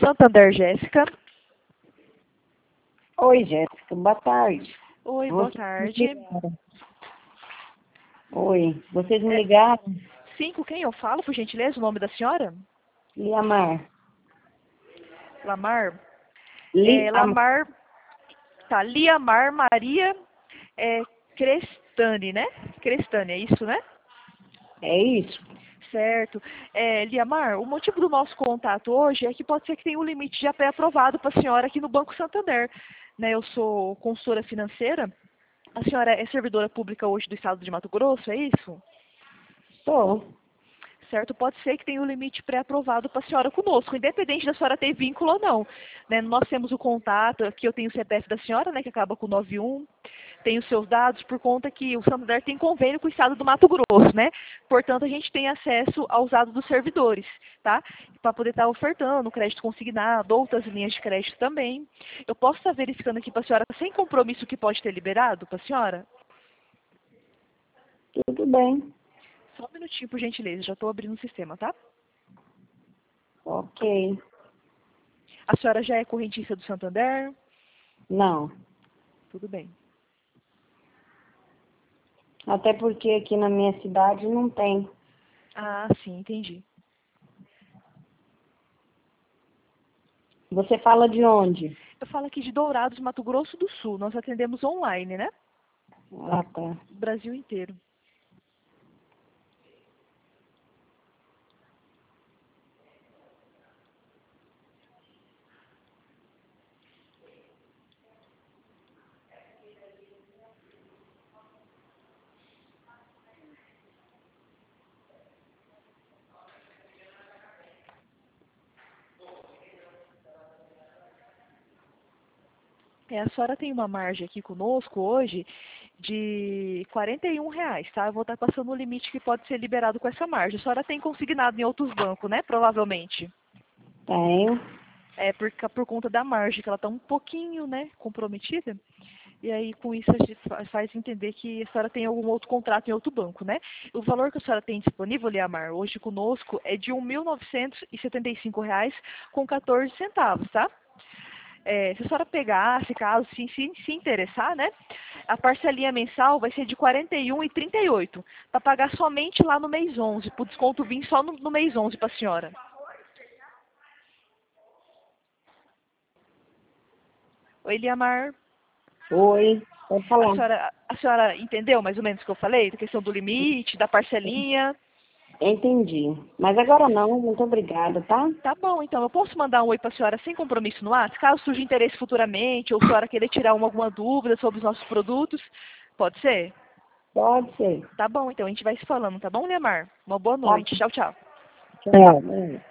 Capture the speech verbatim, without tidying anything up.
Santander, Jéssica. Oi, Jéssica, boa tarde. Oi, boa tarde. Oi, vocês me É, ligaram? sim, com quem eu falo, por gentileza, o nome da senhora? Liamar. Lamar? É, Liamar. Lamar, tá, Liamar Maria é, Crestani, né? Crestani, é isso, né? É isso? Certo. É, Liamar, o motivo do nosso contato hoje é que pode ser que tenha um limite já pré-aprovado para a senhora aqui no Banco Santander. Né, eu sou consultora financeira. A senhora é servidora pública hoje do estado de Mato Grosso, é isso? Sou. Certo? Pode ser que tenha um limite pré-aprovado para a senhora conosco, independente da senhora ter vínculo ou não. Né? Nós temos o contato, aqui eu tenho o C P F da senhora, né, que acaba com nove um, tenho os seus dados por conta que o Santander tem convênio com o estado do Mato Grosso, né? Portanto, a gente tem acesso aos dados dos servidores, tá? Para poder estar ofertando crédito consignado, outras linhas de crédito também. Eu posso estar verificando aqui para a senhora, sem compromisso, que pode ter liberado para a senhora? Tudo bem. Só um minutinho, por gentileza, já estou abrindo o sistema, tá? Ok. A senhora já é correntista do Santander? Não. Tudo bem. Até porque aqui na minha cidade não tem. Ah, sim, entendi. Você fala de onde? Eu falo aqui de Dourados, Mato Grosso do Sul. Nós atendemos online, né? Ah, tá. Brasil inteiro. É, a senhora tem uma margem aqui conosco hoje de quarenta e um reais, tá? Eu vou estar passando o limite que pode ser liberado com essa margem. A senhora tem consignado em outros bancos, né? Provavelmente. Tenho. É por, ca- por conta da margem, que ela está um pouquinho, né, comprometida. E aí, com isso, a gente fa- faz entender que a senhora tem algum outro contrato em outro banco, né? O valor que a senhora tem disponível, Liamar, hoje conosco é de um mil novecentos e setenta e cinco reais com quatorze centavos, tá? É, se a senhora pegar, se caso se, se, se interessar, né? A parcelinha mensal vai ser de quarenta e um reais e trinta e oito centavos, para pagar somente lá no mês onze, para o desconto vir só no, no mês onze para a senhora. Oi, Liamar. Oi. Pode A falar. senhora, a senhora entendeu mais ou menos o que eu falei? Da questão do limite, da parcelinha? Entendi. Mas agora não. Muito obrigada, tá? Tá bom, então. Eu posso mandar um oi para a senhora sem compromisso no WhatsApp? Caso surja interesse futuramente, ou a senhora querer tirar uma, alguma dúvida sobre os nossos produtos, pode ser? Pode ser. Tá bom, então. A gente vai se falando, tá bom, Neymar? Uma boa Tá noite. bom. Tchau, tchau. Tchau.